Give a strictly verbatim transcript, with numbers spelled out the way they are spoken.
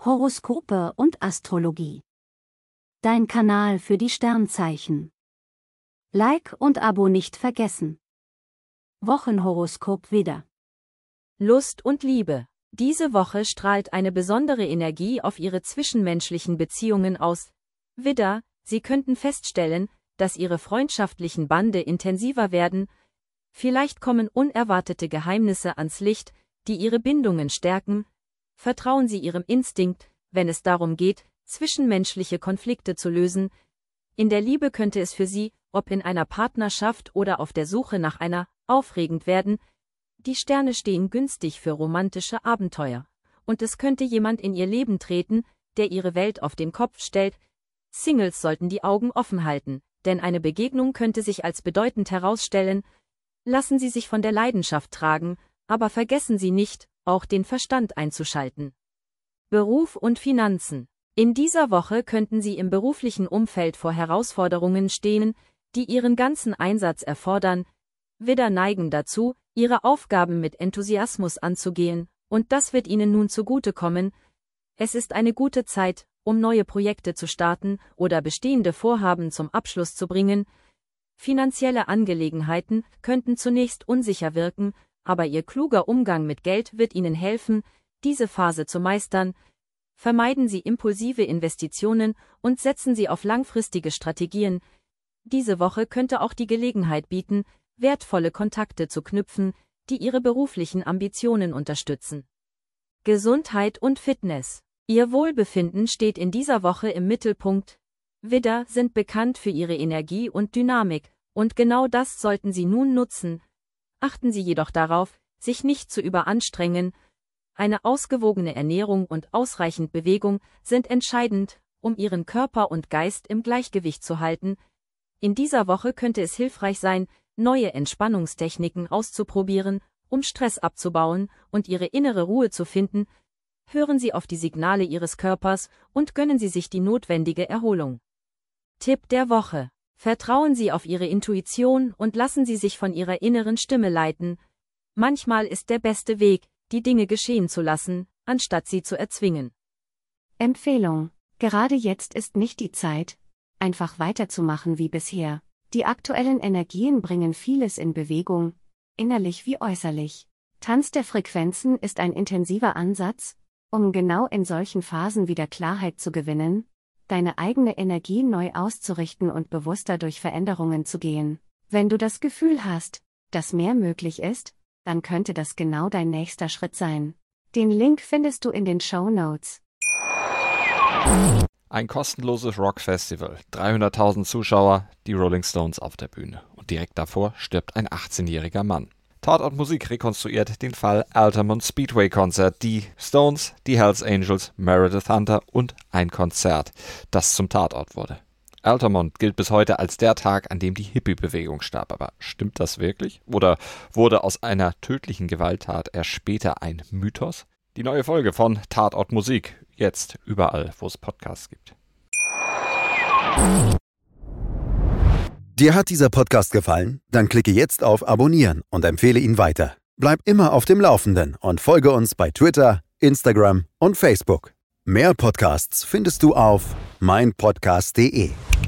Horoskope und Astrologie. Dein Kanal für die Sternzeichen. Like und Abo nicht vergessen. Wochenhoroskop Widder. Lust und Liebe. Diese Woche strahlt eine besondere Energie auf Ihre zwischenmenschlichen Beziehungen aus. Widder, Sie könnten feststellen, dass Ihre freundschaftlichen Bande intensiver werden. Vielleicht kommen unerwartete Geheimnisse ans Licht, die Ihre Bindungen stärken. Vertrauen Sie Ihrem Instinkt, wenn es darum geht, zwischenmenschliche Konflikte zu lösen. In der Liebe könnte es für Sie, ob in einer Partnerschaft oder auf der Suche nach einer, aufregend werden. Die Sterne stehen günstig für romantische Abenteuer. Und es könnte jemand in Ihr Leben treten, der Ihre Welt auf den Kopf stellt. Singles sollten die Augen offen halten, denn eine Begegnung könnte sich als bedeutend herausstellen. Lassen Sie sich von der Leidenschaft tragen, aber vergessen Sie nicht, auch den Verstand einzuschalten. Beruf und Finanzen. In dieser Woche könnten Sie im beruflichen Umfeld vor Herausforderungen stehen, die Ihren ganzen Einsatz erfordern. Widder neigen dazu, Ihre Aufgaben mit Enthusiasmus anzugehen, und das wird Ihnen nun zugutekommen. Es ist eine gute Zeit, um neue Projekte zu starten oder bestehende Vorhaben zum Abschluss zu bringen. Finanzielle Angelegenheiten könnten zunächst unsicher wirken, aber Ihr kluger Umgang mit Geld wird Ihnen helfen, diese Phase zu meistern. Vermeiden Sie impulsive Investitionen und setzen Sie auf langfristige Strategien. Diese Woche könnte auch die Gelegenheit bieten, wertvolle Kontakte zu knüpfen, die Ihre beruflichen Ambitionen unterstützen. Gesundheit und Fitness. Ihr Wohlbefinden steht in dieser Woche im Mittelpunkt. Widder sind bekannt für ihre Energie und Dynamik, und genau das sollten Sie nun nutzen. Achten Sie jedoch darauf, sich nicht zu überanstrengen. Eine ausgewogene Ernährung und ausreichend Bewegung sind entscheidend, um Ihren Körper und Geist im Gleichgewicht zu halten. In dieser Woche könnte es hilfreich sein, neue Entspannungstechniken auszuprobieren, um Stress abzubauen und Ihre innere Ruhe zu finden. Hören Sie auf die Signale Ihres Körpers und gönnen Sie sich die notwendige Erholung. Tipp der Woche. Vertrauen Sie auf Ihre Intuition und lassen Sie sich von Ihrer inneren Stimme leiten. Manchmal ist der beste Weg, die Dinge geschehen zu lassen, anstatt sie zu erzwingen. Empfehlung. Gerade jetzt ist nicht die Zeit, einfach weiterzumachen wie bisher. Die aktuellen Energien bringen vieles in Bewegung, innerlich wie äußerlich. Tanz der Frequenzen ist ein intensiver Ansatz, um genau in solchen Phasen wieder Klarheit zu gewinnen, deine eigene Energie neu auszurichten und bewusster durch Veränderungen zu gehen. Wenn du das Gefühl hast, dass mehr möglich ist, dann könnte das genau dein nächster Schritt sein. Den Link findest du in den Shownotes. Ein kostenloses Rockfestival, dreihunderttausend Zuschauer, die Rolling Stones auf der Bühne. Und direkt davor stirbt ein achtzehnjähriger Mann. Tatort Musik rekonstruiert den Fall Altamont Speedway Konzert, die Stones, die Hells Angels, Meredith Hunter und ein Konzert, das zum Tatort wurde. Altamont gilt bis heute als der Tag, an dem die Hippie-Bewegung starb. Aber stimmt das wirklich? Oder wurde aus einer tödlichen Gewalttat erst später ein Mythos? Die neue Folge von Tatort Musik, jetzt überall, wo es Podcasts gibt. Dir hat dieser Podcast gefallen? Dann klicke jetzt auf Abonnieren und empfehle ihn weiter. Bleib immer auf dem Laufenden und folge uns bei Twitter, Instagram und Facebook. Mehr Podcasts findest du auf meinpodcast punkt de.